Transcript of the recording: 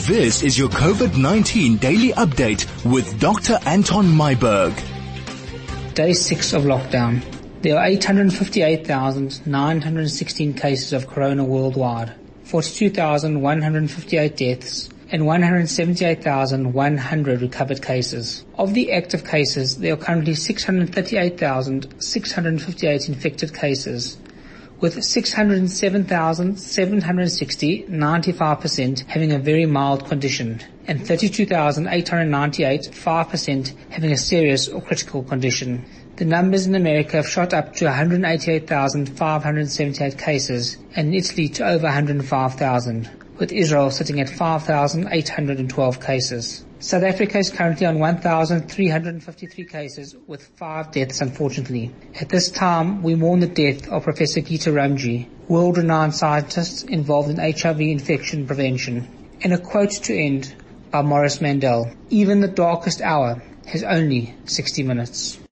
This is your COVID-19 daily update with Dr. Anton Myburgh. Day 6 of lockdown. There are 858,916 cases of corona worldwide, 42,158 deaths, and 178,100 recovered cases. Of the active cases, there are currently 638,658 infected cases, with 607,760, 95%, having a very mild condition, and 32,898, 5%, having a serious or critical condition. The numbers in America have shot up to 188,578 cases, and in Italy to over 105,000, with Israel sitting at 5,812 cases. South Africa is currently on 1,353 cases, with 5 deaths unfortunately. At this time, we mourn the death of Professor Gita Ramji, world-renowned scientist involved in HIV infection prevention. And a quote to end by Morris Mandel: "Even the darkest hour has only 60 minutes."